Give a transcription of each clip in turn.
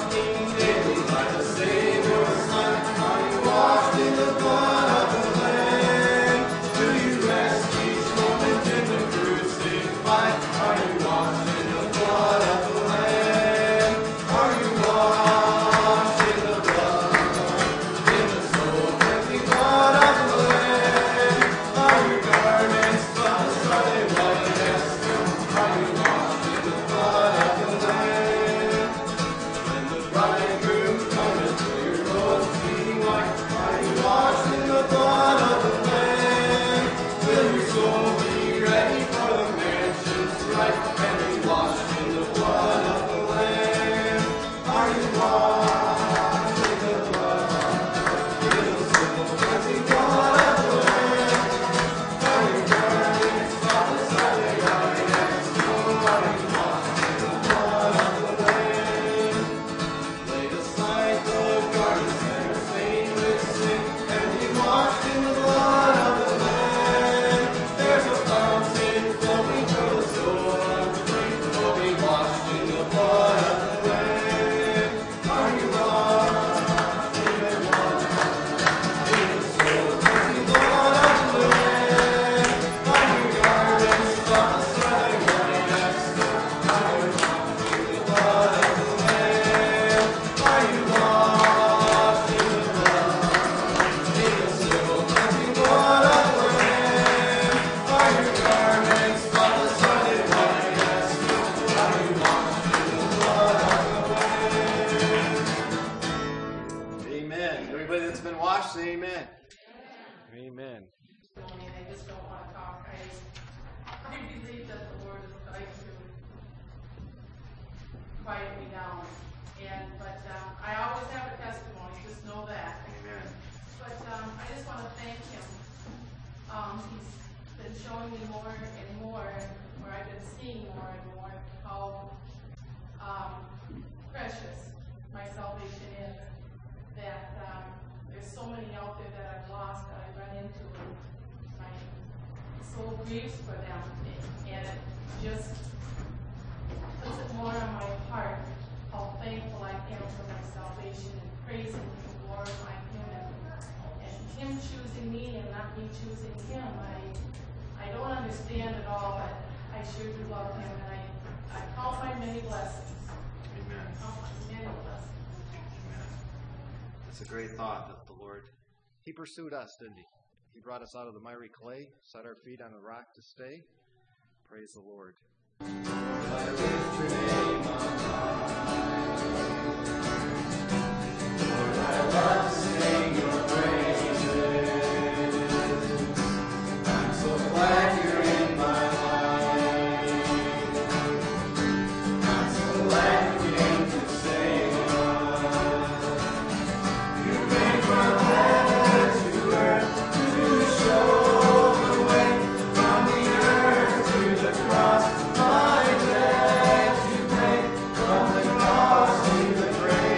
He pursued us, didn't he? He brought us out of the miry clay, set our feet on a rock to stay. Praise the Lord. I lift your name on high. Lord, I love to sing your praises. I'm so glad you're in my life. I'm so glad you came to save us. You made my life. Cross, my debt you paid, from the cross to the grave.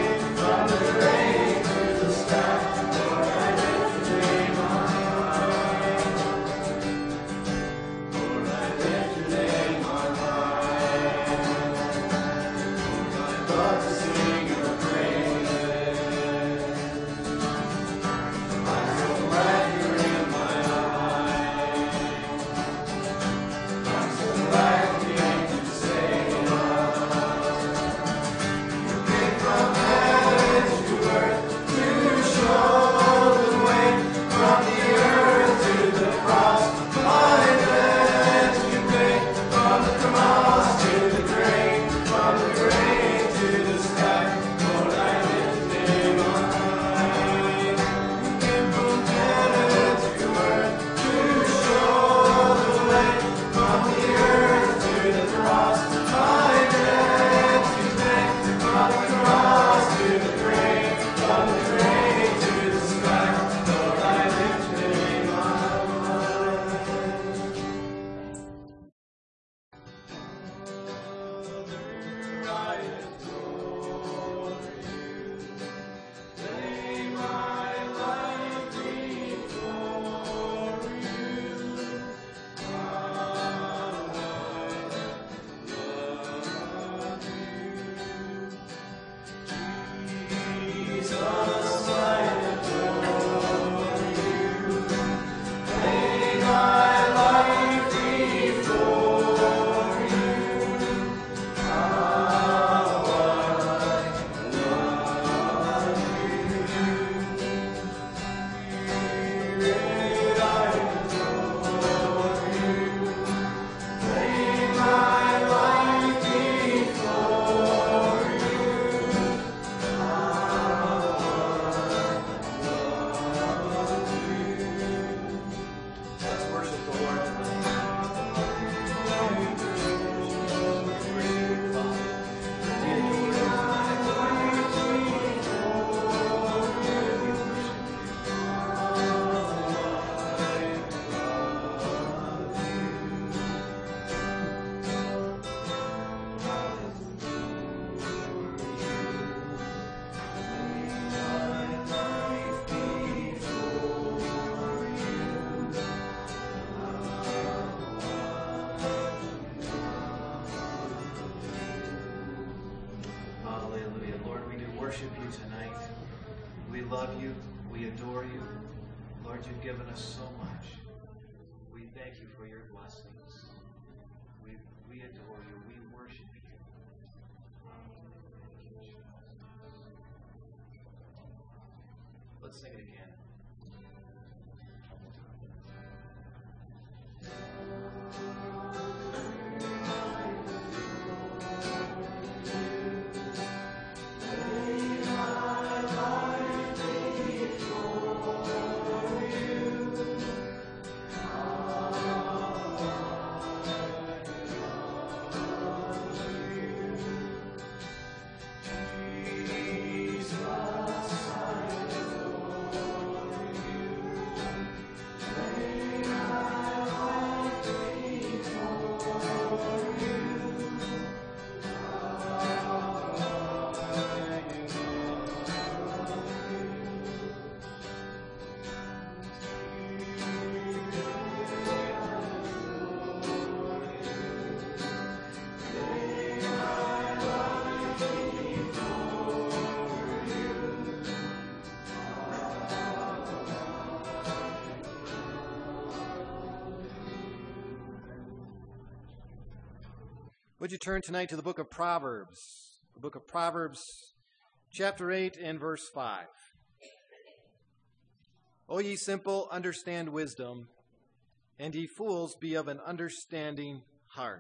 you tonight. We love you. We adore you. Lord, you've given us so much. We thank you for your blessings. We adore you. We worship you. Let's sing it again. Would you turn tonight to the book of Proverbs? The book of Proverbs, chapter 8 and verse 5. O ye simple, understand wisdom, and ye fools, be of an understanding heart.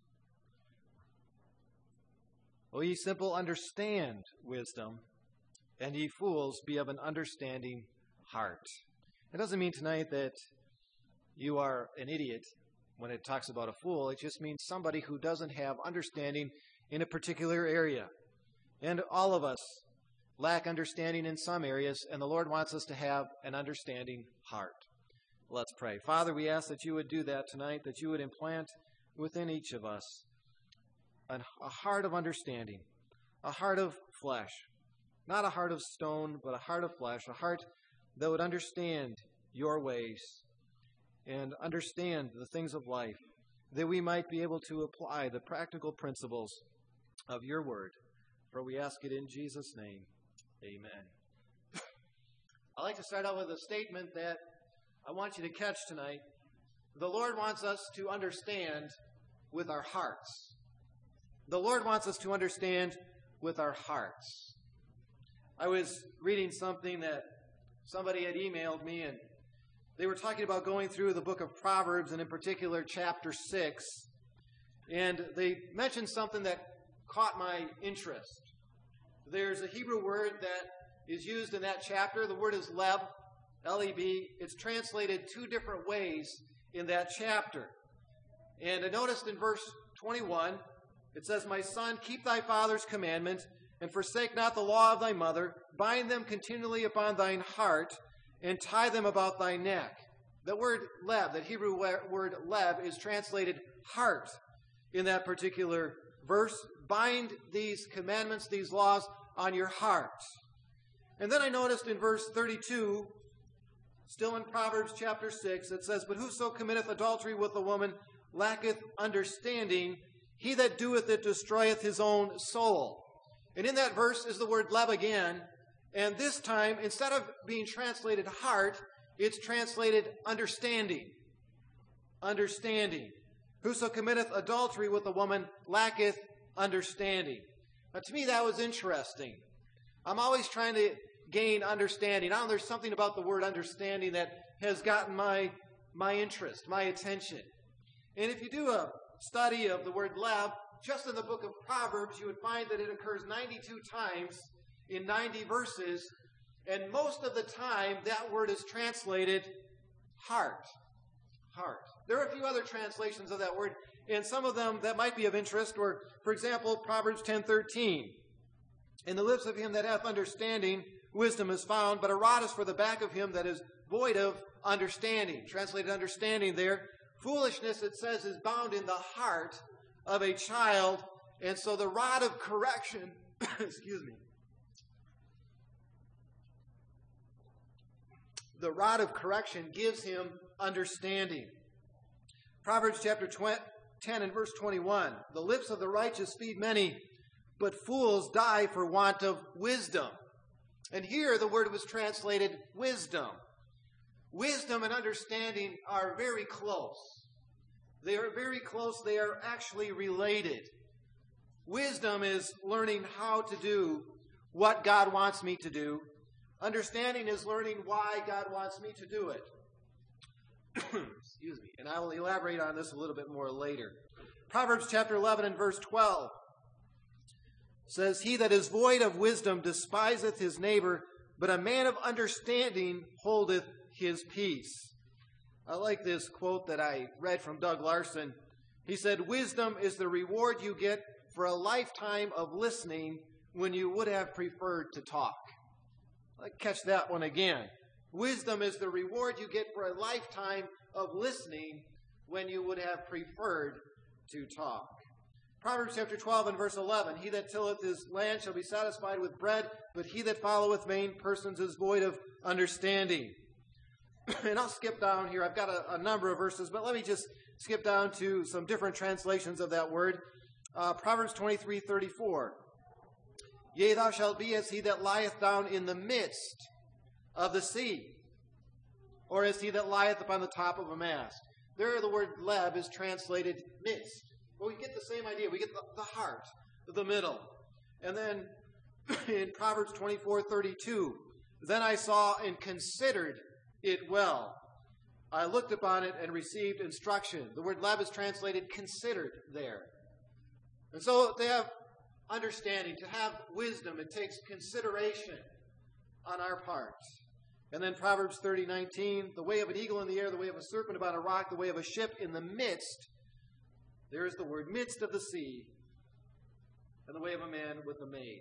O ye simple, understand wisdom, and ye fools, be of an understanding heart. It doesn't mean tonight that you are an idiot when it talks about a fool. It just means somebody who doesn't have understanding in a particular area. And all of us lack understanding in some areas, and the Lord wants us to have an understanding heart. Let's pray. Father, we ask that you would do that tonight, that you would implant within each of us a heart of understanding, a heart of flesh, not a heart of stone, but a heart of flesh, a heart that would understand your ways and understand the things of life, that we might be able to apply the practical principles of your word. For we ask it in Jesus' name. Amen. I'd like to start out with a statement that I want you to catch tonight. The Lord wants us to understand with our hearts. The Lord wants us to understand with our hearts. I was reading something that somebody had emailed me, and they were talking about going through the book of Proverbs, and in particular chapter 6. And they mentioned something that caught my interest. There's a Hebrew word that is used in that chapter. The word is leb, L-E-B. It's translated two different ways in that chapter. And I noticed in verse 21, it says, My son, keep thy father's commandment, and forsake not the law of thy mother. Bind them continually upon thine heart, and tie them about thy neck. The word leb, that Hebrew word leb, is translated heart in that particular verse. Bind these commandments, these laws, on your heart. And then I noticed in verse 32, still in Proverbs chapter 6, it says, But whoso committeth adultery with a woman lacketh understanding. He that doeth it destroyeth his own soul. And in that verse is the word leb again. And this time, instead of being translated heart, it's translated understanding. Understanding. Whoso committeth adultery with a woman lacketh understanding. Now, to me, that was interesting. I'm always trying to gain understanding. I know there's something about the word understanding that has gotten my interest, my attention. And if you do a study of the word leb, just in the book of Proverbs, you would find that it occurs 92 times in 90 verses, and most of the time that word is translated heart. Heart. There are a few other translations of that word, and some of them that might be of interest were, for example, Proverbs 10:13. In the lips of him that hath understanding, wisdom is found, but a rod is for the back of him that is void of understanding. Translated understanding there. Foolishness, it says, is bound in the heart of a child, and so the rod of correction, excuse me, the rod of correction gives him understanding. Proverbs chapter 10 and verse 21, The lips of the righteous feed many, but fools die for want of wisdom. And here the word was translated wisdom. Wisdom and understanding are very close. They are very close. They are actually related. Wisdom is learning how to do what God wants me to do. Understanding is learning why God wants me to do it. Excuse me. And I will elaborate on this a little bit more later. Proverbs chapter 11 and verse 12 says, "He that is void of wisdom despiseth his neighbor, but a man of understanding holdeth his peace." I like this quote that I read from Doug Larson. He said, "Wisdom is the reward you get for a lifetime of listening when you would have preferred to talk." I'll catch that one again. Wisdom is the reward you get for a lifetime of listening when you would have preferred to talk. Proverbs chapter 12 and verse 11, "He that tilleth his land shall be satisfied with bread, but he that followeth vain persons is void of understanding." And I'll skip down here. I've got a number of verses, but let me just skip down to some different translations of that word. Proverbs 23:34. "Yea, thou shalt be as he that lieth down in the midst of the sea, or as he that lieth upon the top of a mast." There the word leb is translated midst. But we get the same idea. We get the heart, the middle. And then in Proverbs 24:32, "Then I saw and considered it well. I looked upon it and received instruction." The word leb is translated considered there. And so to have understanding, to have wisdom, it takes consideration on our part. And then Proverbs 30:19, "The way of an eagle in the air, the way of a serpent upon a rock, the way of a ship in the midst." There is the word midst of the sea, and the way of a man with a maid.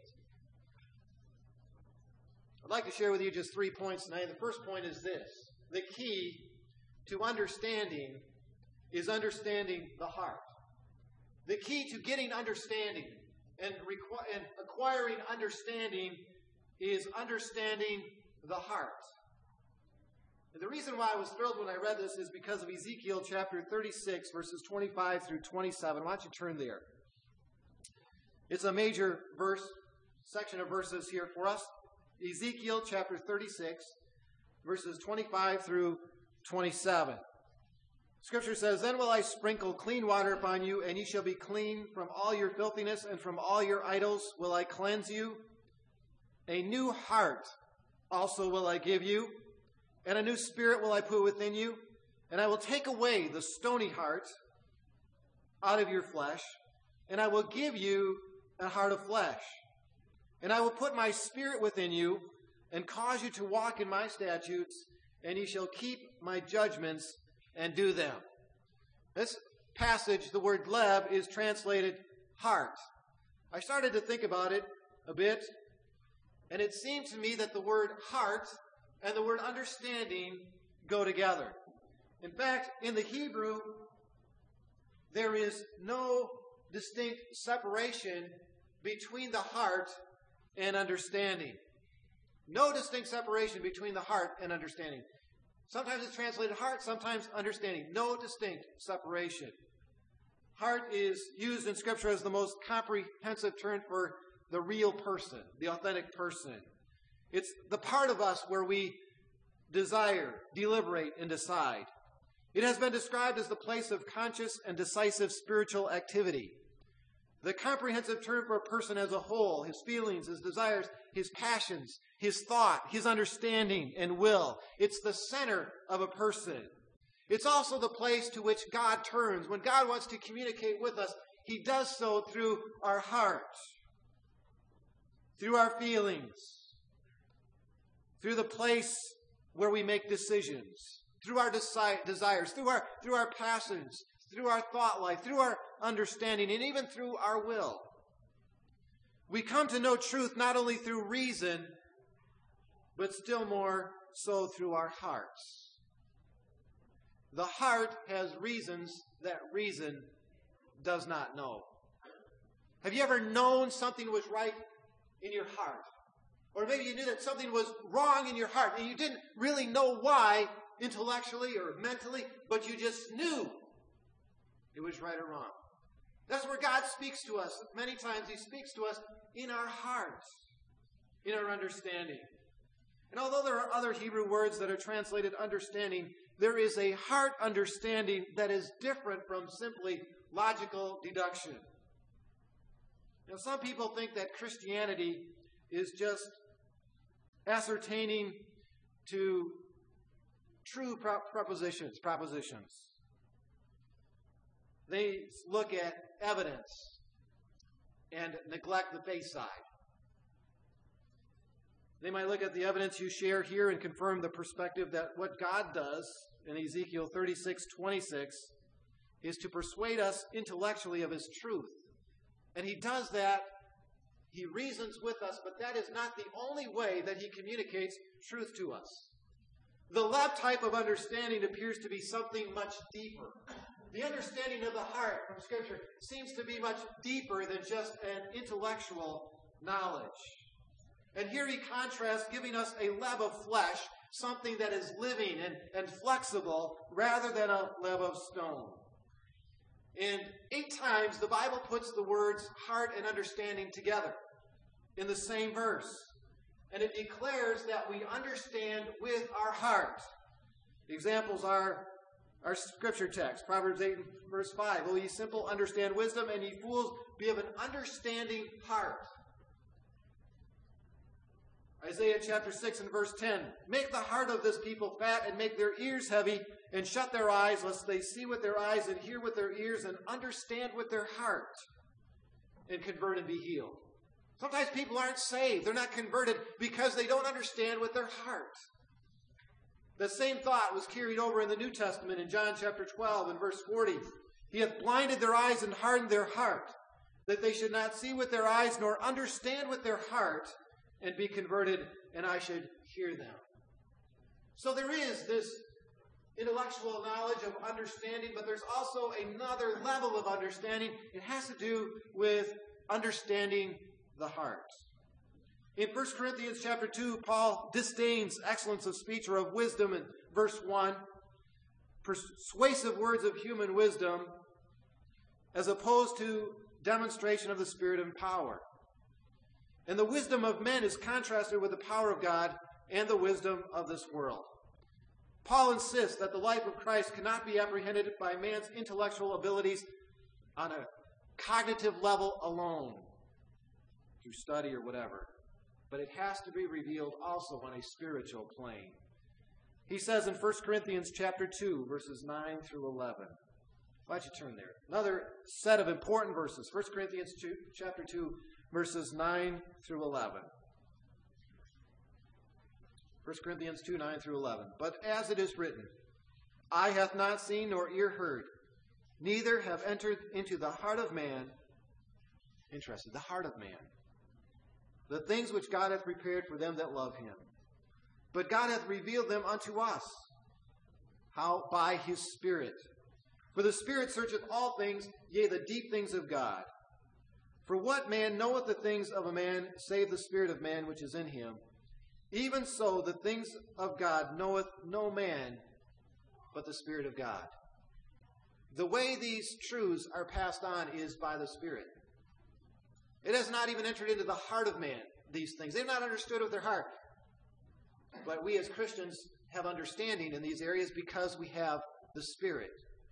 I'd like to share with you just 3 points tonight. The first point is this: the key to understanding is understanding the heart. The key to getting understanding and acquiring understanding is understanding the heart. And the reason why I was thrilled when I read this is because of Ezekiel chapter 36, verses 25 through 27. Why don't you turn there? It's a major section of verses here for us. Ezekiel chapter 36, verses 25 through 27. Scripture says, "Then will I sprinkle clean water upon you, and ye shall be clean from all your filthiness, and from all your idols will I cleanse you. A new heart also will I give you, and a new spirit will I put within you, and I will take away the stony heart out of your flesh, and I will give you a heart of flesh. And I will put my spirit within you, and cause you to walk in my statutes, and ye shall keep my judgments and do them." This passage, the word leb, is translated heart. I started to think about it a bit, and it seemed to me that the word heart and the word understanding go together. In fact, in the Hebrew, there is no distinct separation between the heart and understanding. No distinct separation between the heart and understanding. Sometimes it's translated heart, sometimes understanding. No distinct separation. Heart is used in Scripture as the most comprehensive term for the real person, the authentic person. It's the part of us where we desire, deliberate, and decide. It has been described as the place of conscious and decisive spiritual activity. The comprehensive term for a person as a whole, his feelings, his desires, his passions, his thought, his understanding, and will. It's the center of a person. It's also the place to which God turns. When God wants to communicate with us, he does so through our heart, through our feelings, through the place where we make decisions, through our desires, through our passions, through our thought life, through our understanding, and even through our will. We come to know truth not only through reason, but still more so through our hearts. The heart has reasons that reason does not know. Have you ever known something was right in your heart? Or maybe you knew that something was wrong in your heart, and you didn't really know why intellectually or mentally, but you just knew it was right or wrong. That's where God speaks to us. Many times he speaks to us in our hearts, in our understanding. And although there are other Hebrew words that are translated understanding, there is a heart understanding that is different from simply logical deduction. Now, some people think that Christianity is just ascertaining to true propositions. They look at evidence and neglect the face side. They might look at the evidence you share here and confirm the perspective that what God does in Ezekiel 36:26 is to persuade us intellectually of his truth. And he does that. He reasons with us, but that is not the only way that he communicates truth to us. The left type of understanding appears to be something much deeper. The understanding of the heart from Scripture seems to be much deeper than just an intellectual knowledge. And here he contrasts giving us a leb of flesh, something that is living and flexible, rather than a leb of stone. And 8 times the Bible puts the words heart and understanding together in the same verse. And it declares that we understand with our heart. The examples are our scripture text, Proverbs 8 and verse 5. O ye simple, understand wisdom, and ye fools, be of an understanding heart. Isaiah chapter 6 and verse 10. Make the heart of this people fat, and make their ears heavy, and shut their eyes, lest they see with their eyes, and hear with their ears, and understand with their heart, and convert and be healed. Sometimes people aren't saved. They're not converted because they don't understand with their heart. The same thought was carried over in the New Testament in John chapter 12 and verse 40. He hath blinded their eyes and hardened their heart, that they should not see with their eyes, nor understand with their heart, and be converted, and I should hear them. So there is this intellectual knowledge of understanding, but there's also another level of understanding. It has to do with understanding the heart. In 1 Corinthians chapter 2, Paul disdains excellence of speech or of wisdom in verse 1, persuasive words of human wisdom, as opposed to demonstration of the Spirit and power. And the wisdom of men is contrasted with the power of God and the wisdom of this world. Paul insists that the life of Christ cannot be apprehended by man's intellectual abilities on a cognitive level alone, through study or whatever. But it has to be revealed also on a spiritual plane. He says in 1 Corinthians chapter 2, verses 9 through 11. Why don't you turn there? Another set of important verses. 1 Corinthians chapter 2, verses 9 through 11. 1 Corinthians 2, 9 through 11. But as it is written, eye hath not seen nor ear heard, neither have entered into the heart of man, interesting, the heart of man, the things which God hath prepared for them that love him. But God hath revealed them unto us. How? By his Spirit. For the Spirit searcheth all things, yea, the deep things of God. For what man knoweth the things of a man, save the spirit of man which is in him? Even so the things of God knoweth no man, but the Spirit of God. The way these truths are passed on is by the Spirit. It has not even entered into the heart of man, these things. They've not understood with their heart. But we as Christians have understanding in these areas because we have the Spirit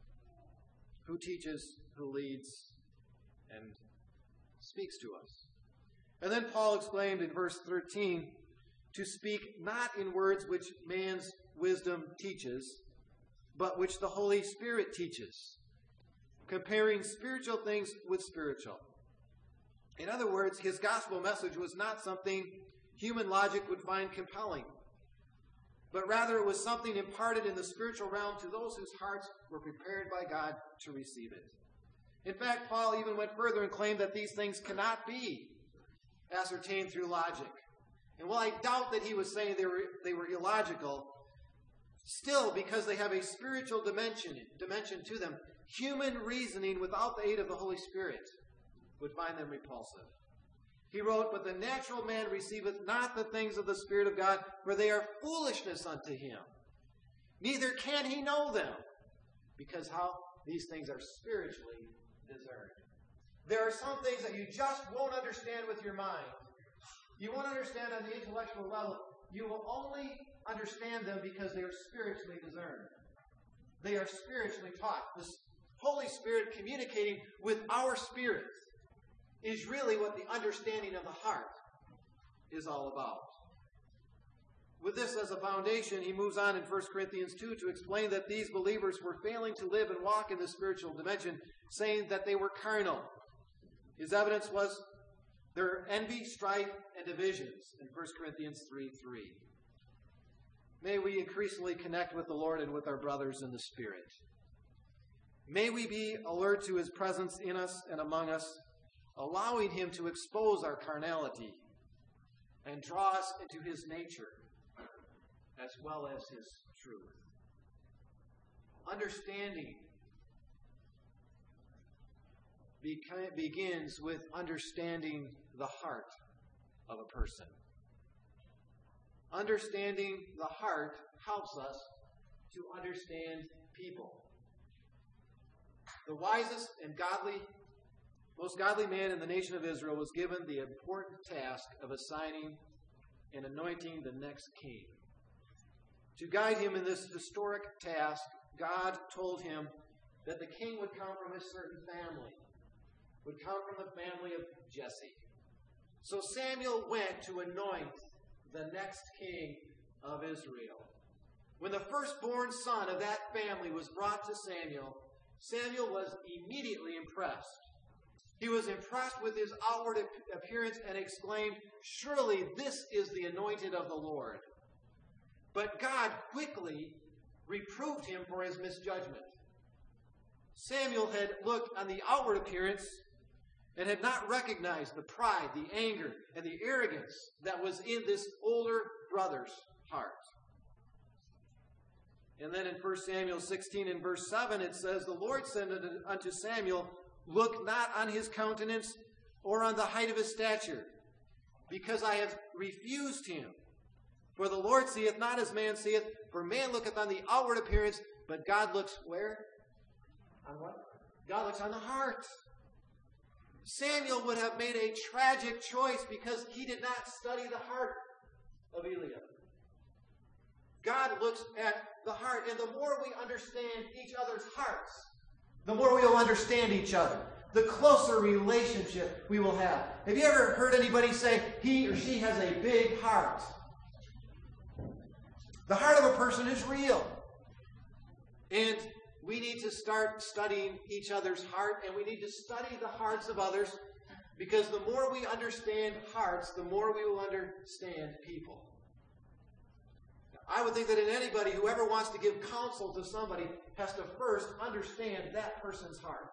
who teaches, who leads, and speaks to us. And then Paul exclaimed in verse 13, to speak not in words which man's wisdom teaches, but which the Holy Spirit teaches, comparing spiritual things with spiritual. In other words, his gospel message was not something human logic would find compelling, but rather it was something imparted in the spiritual realm to those whose hearts were prepared by God to receive it. In fact, Paul even went further and claimed that these things cannot be ascertained through logic. And while I doubt that he was saying they were illogical, still, because they have a spiritual dimension to them, human reasoning without the aid of the Holy Spirit would find them repulsive. He wrote, but the natural man receiveth not the things of the Spirit of God, for they are foolishness unto him. Neither can he know them, because how these things are spiritually discerned. There are some things that you just won't understand with your mind. You won't understand on the intellectual level, you will only understand them because they are spiritually discerned. They are spiritually taught. The Holy Spirit communicating with our spirit is really what the understanding of the heart is all about. With this as a foundation, he moves on in 1 Corinthians 2 to explain that these believers were failing to live and walk in the spiritual dimension, saying that they were carnal. His evidence was their envy, strife, and divisions in 1 Corinthians 3:3. May we increasingly connect with the Lord and with our brothers in the Spirit. May we be alert to his presence in us and among us, allowing him to expose our carnality and draw us into his nature as well as his truth. Understanding begins with understanding the heart of a person. Understanding the heart helps us to understand people. The wisest and most godly man in the nation of Israel was given the important task of assigning and anointing the next king. To guide him in this historic task, God told him that the king would come from a certain family, would come from the family of Jesse. So Samuel went to anoint the next king of Israel. When the firstborn son of that family was brought to Samuel, Samuel was immediately impressed. He was impressed with his outward appearance and exclaimed, "Surely this is the anointed of the Lord." But God quickly reproved him for his misjudgment. Samuel had looked on the outward appearance and had not recognized the pride, the anger, and the arrogance that was in this older brother's heart. And then in 1 Samuel 16 and verse 7, it says, "The Lord said unto Samuel, Look not on his countenance or on the height of his stature, because I have refused him. For the Lord seeth not as man seeth, for man looketh on the outward appearance, but God looks where? On what? God looks on the heart." Samuel would have made a tragic choice because he did not study the heart of Eliab. God looks at the heart, and the more we understand each other's hearts, the more we will understand each other, the closer relationship we will have. Have you ever heard anybody say he or she has a big heart? The heart of a person is real. And we need to start studying each other's heart, and we need to study the hearts of others, because the more we understand hearts, the more we will understand people. I would think that anybody who ever wants to give counsel to somebody has to first understand that person's heart.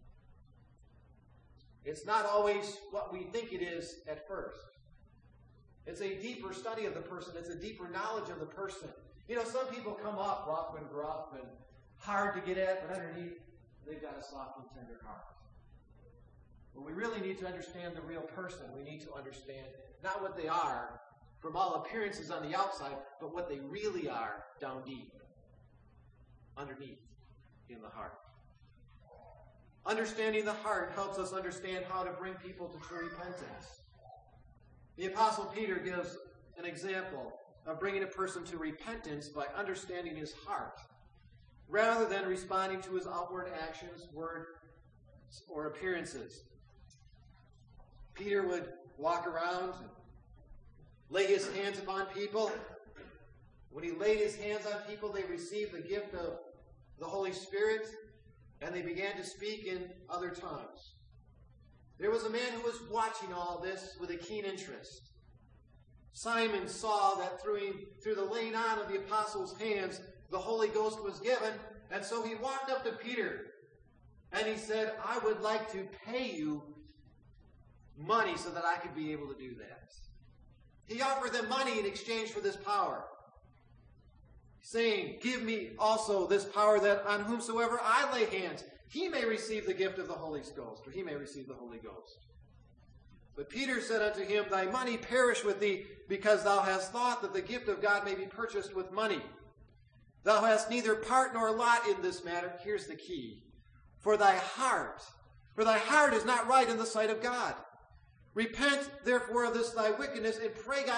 It's not always what we think it is at first. It's a deeper study of the person. It's a deeper knowledge of the person. You know, some people come off rough and gruff and hard to get at, but underneath, they've got a soft and tender heart. But we really need to understand the real person. We need to understand not what they are from all appearances on the outside, but what they really are down deep, underneath, in the heart. Understanding the heart helps us understand how to bring people to true repentance. The Apostle Peter gives an example of bringing a person to repentance by understanding his heart, rather than responding to his outward actions, words, or appearances. Peter would walk around and lay his hands upon people. When he laid his hands on people, they received the gift of the Holy Spirit, and they began to speak in other tongues. There was a man who was watching all this with a keen interest. Simon saw that through the laying on of the apostles' hands, the Holy Ghost was given, and so he walked up to Peter, and he said, "I would like to pay you money so that I could be able to do that." He offered them money in exchange for this power, saying, "Give me also this power, that on whomsoever I lay hands, he may receive the gift of the Holy Ghost," or he may receive the Holy Ghost. But Peter said unto him, "Thy money perish with thee, because thou hast thought that the gift of God may be purchased with money. Thou hast neither part nor lot in this matter." Here's the key. For thy heart is not right in the sight of God. Repent, therefore, of this thy wickedness, and pray God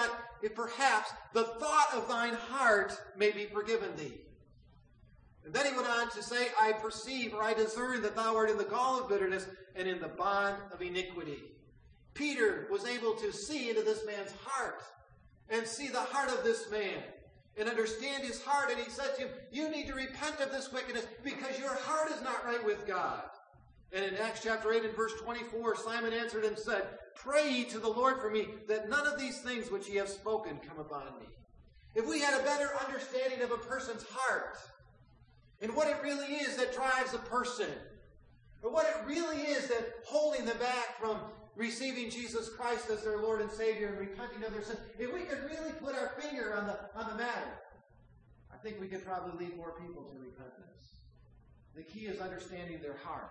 if perhaps the thought of thine heart may be forgiven thee. And then he went on to say, I perceive, or I discern that thou art in the gall of bitterness and in the bond of iniquity. Peter was able to see into this man's heart and see the heart of this man and understand his heart. And he said to him, you need to repent of this wickedness because your heart is not right with God. And in Acts chapter 8 and verse 24, Simon answered and said, pray ye to the Lord for me, that none of these things which ye have spoken come upon me. If we had a better understanding of a person's heart, and what it really is that drives a person, or what it really is that holding them back from receiving Jesus Christ as their Lord and Savior and repenting of their sins, if we could really put our finger on the matter, I think we could probably lead more people to repentance. The key is understanding their heart.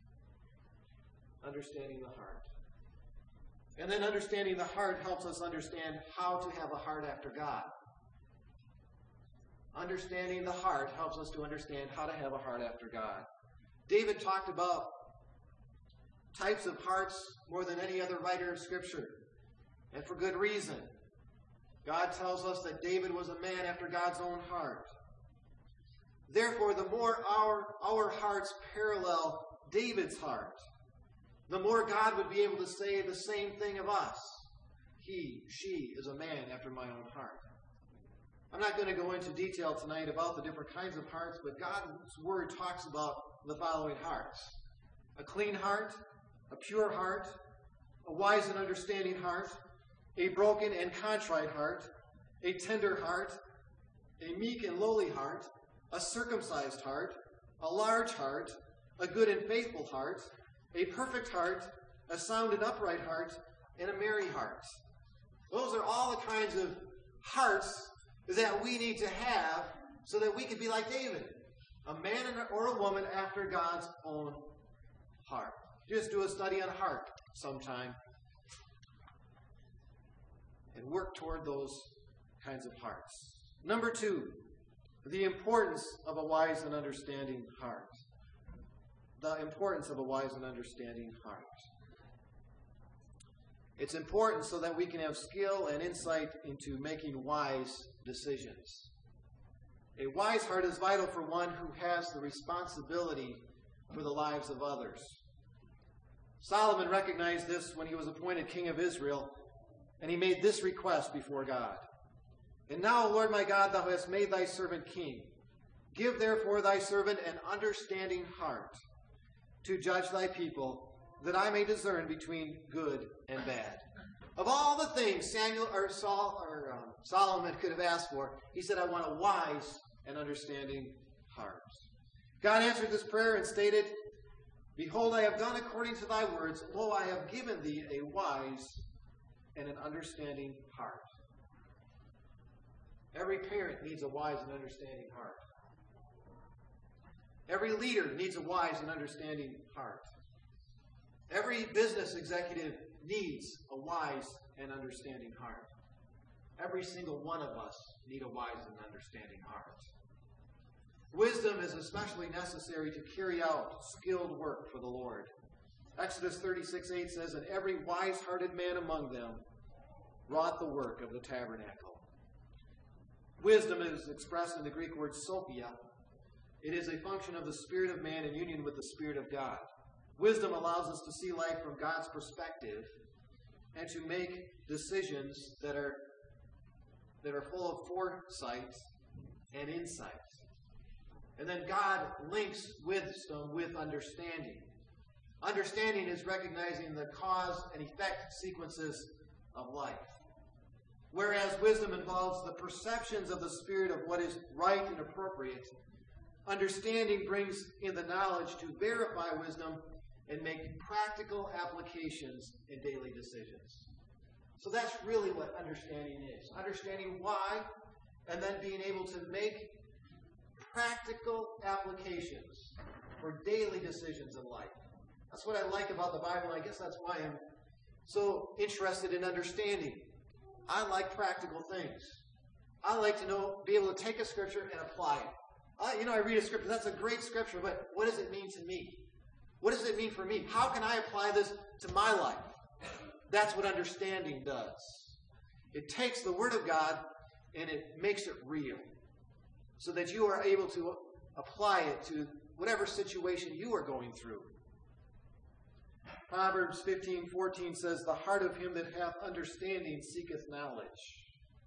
Understanding the heart. And then understanding the heart helps us understand how to have a heart after God. Understanding the heart helps us to understand how to have a heart after God. David talked about types of hearts more than any other writer of Scripture, and for good reason. God tells us that David was a man after God's own heart. Therefore, the more our hearts parallel David's heart, the more God would be able to say the same thing of us. She is a man after my own heart. I'm not going to go into detail tonight about the different kinds of hearts, but God's Word talks about the following hearts. A clean heart, a pure heart, a wise and understanding heart, a broken and contrite heart, a tender heart, a meek and lowly heart, a circumcised heart, a large heart, a good and faithful heart, a perfect heart, a sound and upright heart, and a merry heart. Those are all the kinds of hearts that we need to have so that we can be like David, a man or a woman after God's own heart. Just do a study on heart sometime and work toward those kinds of hearts. Number 2, the importance of a wise and understanding heart. The importance of a wise and understanding heart. It's important so that we can have skill and insight into making wise decisions. A wise heart is vital for one who has the responsibility for the lives of others. Solomon recognized this when he was appointed king of Israel, and he made this request before God. And now, Lord my God, thou hast made thy servant king. Give therefore thy servant an understanding heart to judge thy people, that I may discern between good and bad. Of all the things Solomon could have asked for, he said, I want a wise and understanding heart. God answered this prayer and stated, behold, I have done according to thy words. Lo, I have given thee a wise and an understanding heart. Every parent needs a wise and understanding heart. Every leader needs a wise and understanding heart. Every business executive needs a wise and understanding heart. Every single one of us need a wise and understanding heart. Wisdom is especially necessary to carry out skilled work for the Lord. Exodus 36:8 says, and every wise-hearted man among them wrought the work of the tabernacle. Wisdom is expressed in the Greek word sophia. It is a function of the spirit of man in union with the Spirit of God. Wisdom allows us to see life from God's perspective and to make decisions that are full of foresight and insight. And then God links wisdom with understanding. Understanding is recognizing the cause and effect sequences of life. Whereas wisdom involves the perceptions of the Spirit of what is right and appropriate, understanding brings in the knowledge to verify wisdom and make practical applications in daily decisions. So that's really what understanding is. Understanding why, and then being able to make practical applications for daily decisions in life. That's what I like about the Bible. I guess that's why I'm so interested in understanding. I like practical things. I like to be able to take a scripture and apply it. I read a scripture. That's a great scripture, but what does it mean to me? What does it mean for me? How can I apply this to my life? That's what understanding does. It takes the Word of God and it makes it real so that you are able to apply it to whatever situation you are going through. Proverbs 15:14 says, "The heart of him that hath understanding seeketh knowledge."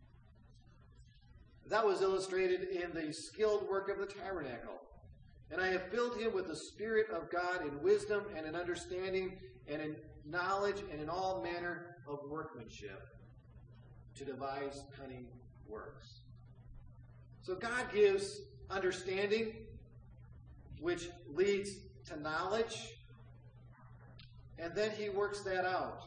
That was illustrated in the skilled work of the tabernacle. "And I have filled him with the Spirit of God in wisdom and in understanding and in knowledge and in all manner of workmanship, to devise cunning works." So God gives understanding, which leads to knowledge, and then he works that out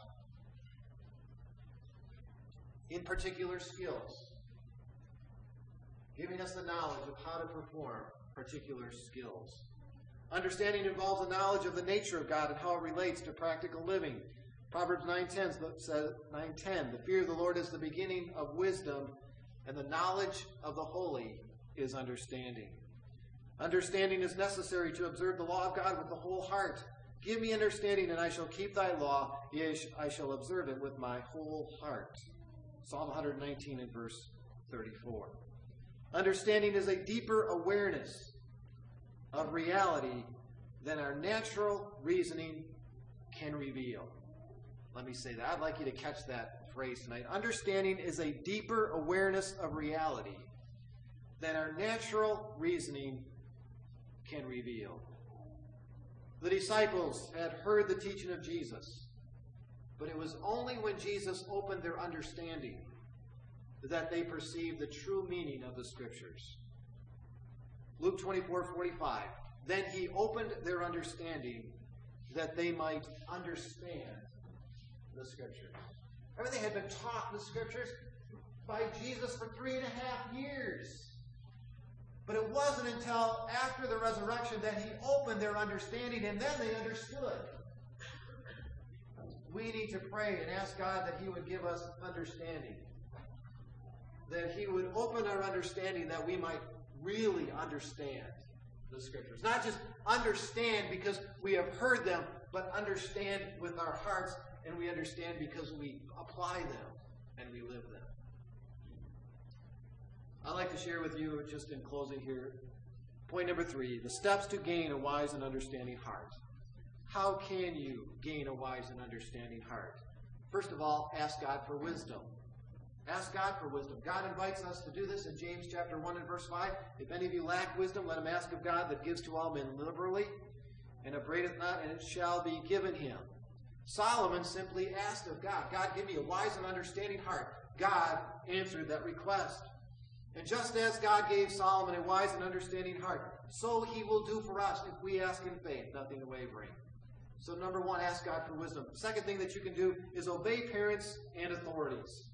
in particular skills, giving us the knowledge of how to perform particular skills. Understanding involves a knowledge of the nature of God and how it relates to practical living. Proverbs 9:10 says, 9:10, "The fear of the Lord is the beginning of wisdom, and the knowledge of the holy is understanding." Understanding is necessary to observe the law of God with the whole heart. "Give me understanding, and I shall keep thy law. Yea, I shall observe it with my whole heart." Psalm 119 and verse 34. Understanding is a deeper awareness of reality than our natural reasoning can reveal. Let me say that. I'd like you to catch that phrase tonight. Understanding is a deeper awareness of reality than our natural reasoning can reveal. The disciples had heard the teaching of Jesus, but it was only when Jesus opened their understanding that they perceived the true meaning of the Scriptures. Luke 24:45, "Then he opened their understanding that they might understand the Scriptures." Everything had been taught in the Scriptures by Jesus for 3.5 years. But it wasn't until after the resurrection that he opened their understanding, and then they understood. We need to pray and ask God that he would give us understanding. That he would open our understanding that we might really understand the Scriptures. Not just understand because we have heard them, but understand with our hearts, and we understand because we apply them and we live them. I'd like to share with you, just in closing here, point number 3, the steps to gain a wise and understanding heart. How can you gain a wise and understanding heart? First of all, ask God for wisdom. Ask God for wisdom. God invites us to do this in James chapter 1 and verse 5. "If any of you lack wisdom, let him ask of God that gives to all men liberally, and upbraideth not, and it shall be given him." Solomon simply asked of God, "God, give me a wise and understanding heart." God answered that request. And just as God gave Solomon a wise and understanding heart, so he will do for us if we ask in faith, nothing wavering. So number 1, ask God for wisdom. The second thing that you can do is obey parents and authorities.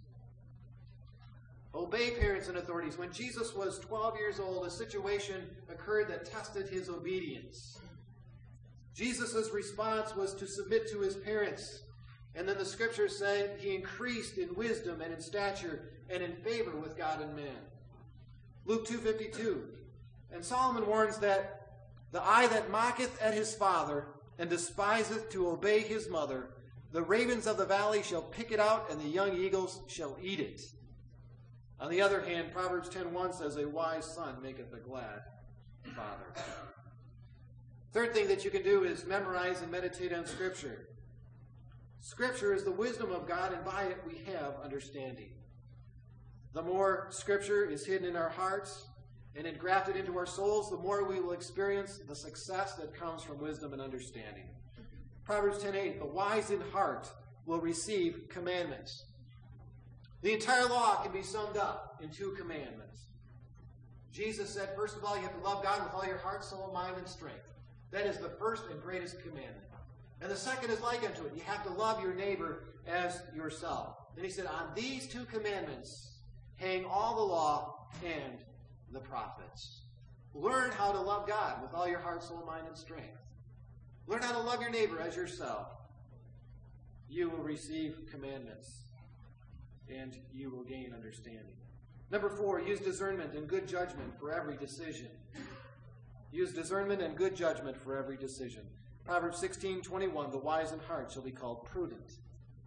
Obey parents and authorities. When Jesus was 12 years old, a situation occurred that tested his obedience. Jesus' response was to submit to his parents. And then the Scriptures say he increased in wisdom and in stature and in favor with God and man. Luke 2:52. And Solomon warns that the eye that mocketh at his father and despiseth to obey his mother, the ravens of the valley shall pick it out, and the young eagles shall eat it. On the other hand, Proverbs 10:1 says, "A wise son maketh a glad father." Third thing that you can do is memorize and meditate on Scripture. Scripture is the wisdom of God, and by it we have understanding. The more Scripture is hidden in our hearts and engrafted into our souls, the more we will experience the success that comes from wisdom and understanding. Proverbs 10:8, "The wise in heart will receive commandments." The entire law can be summed up in 2 commandments. Jesus said, first of all, you have to love God with all your heart, soul, mind, and strength. That is the first and greatest commandment. And the second is like unto it. You have to love your neighbor as yourself. Then he said, on these 2 commandments hang all the law and the prophets. Learn how to love God with all your heart, soul, mind, and strength. Learn how to love your neighbor as yourself. You will receive commandments, and you will gain understanding. Number 4, use discernment and good judgment for every decision. Use discernment and good judgment for every decision. Proverbs 16:21, "The wise in heart shall be called prudent."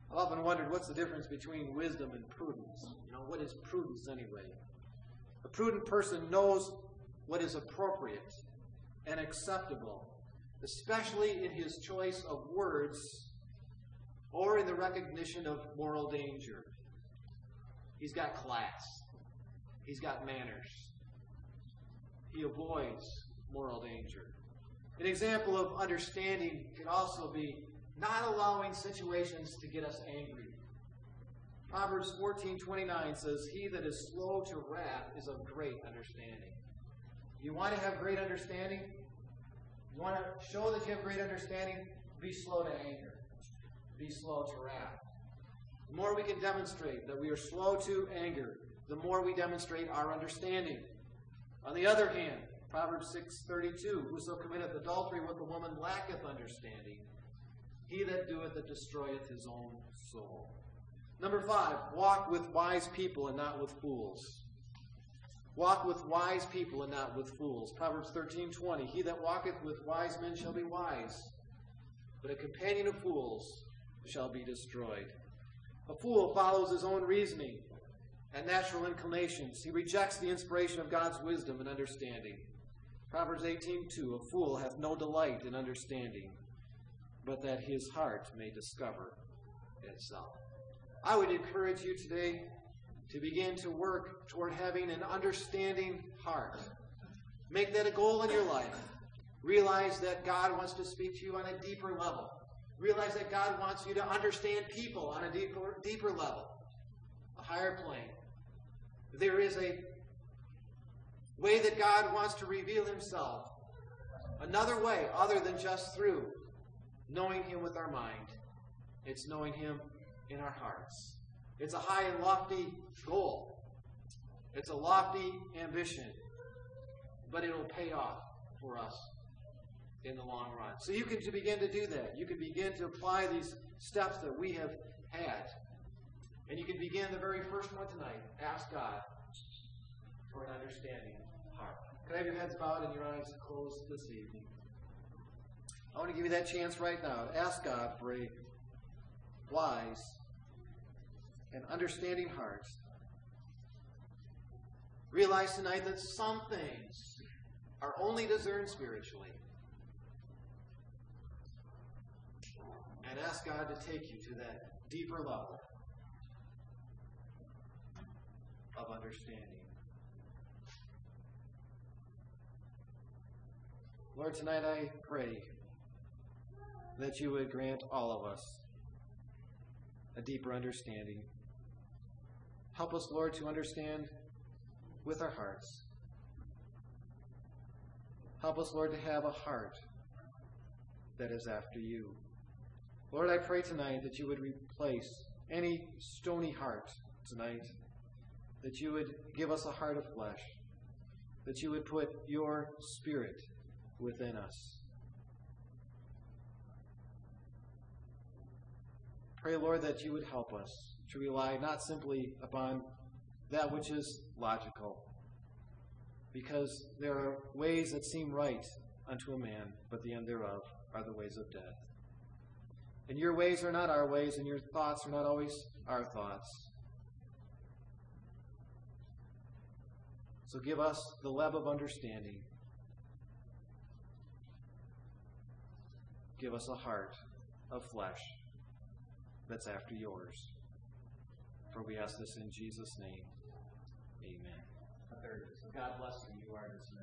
I've often wondered what's the difference between wisdom and prudence. What is prudence anyway? A prudent person knows what is appropriate and acceptable, especially in his choice of words or in the recognition of moral danger. He's got class. He's got manners. He avoids moral danger. An example of understanding can also be not allowing situations to get us angry. Proverbs 14:29 says, "He that is slow to wrath is of great understanding." You want to have great understanding? You want to show that you have great understanding? Be slow to anger. Be slow to wrath. The more we can demonstrate that we are slow to anger, the more we demonstrate our understanding. On the other hand, Proverbs 6:32, "Whoso committeth adultery with a woman lacketh understanding. He that doeth it destroyeth his own soul." Number 5, walk with wise people and not with fools. Walk with wise people and not with fools. Proverbs 13:20, "He that walketh with wise men shall be wise, but a companion of fools shall be destroyed." A fool follows his own reasoning and natural inclinations. He rejects the inspiration of God's wisdom and understanding. Proverbs 18:2, "A fool hath no delight in understanding, but that his heart may discover itself." I would encourage you today to begin to work toward having an understanding heart. Make that a goal in your life. Realize that God wants to speak to you on a deeper level. Realize that God wants you to understand people on a deeper level, a higher plane. There is a way that God wants to reveal himself, another way other than just through knowing him with our mind. It's knowing him in our hearts. It's a high and lofty goal. It's a lofty ambition, but it'll pay off for us in the long run. So you can begin to do that. You can begin to apply these steps that we have had. And you can begin the very first one tonight. Ask God for an understanding heart. Can I have your heads bowed and your eyes closed this evening? I want to give you that chance right now to ask God for a wise and understanding heart. Realize tonight that some things are only discerned spiritually. And ask God to take you to that deeper level of understanding. Lord, tonight I pray that you would grant all of us a deeper understanding. Help us, Lord, to understand with our hearts. Help us, Lord, to have a heart that is after you. Lord, I pray tonight that you would replace any stony heart tonight, that you would give us a heart of flesh, that you would put your Spirit within us. Pray, Lord, that you would help us to rely not simply upon that which is logical, because there are ways that seem right unto a man, but the end thereof are the ways of death. And your ways are not our ways, and your thoughts are not always our thoughts. So give us the love of understanding. Give us a heart of flesh that's after yours. For we ask this in Jesus' name. Amen. God bless you. You are dismissed.